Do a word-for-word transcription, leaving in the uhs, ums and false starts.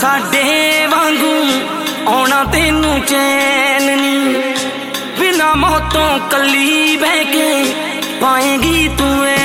साडे वांगू आना तेनू चैन नी, बिना मौतों कली बह के पाएगी तू।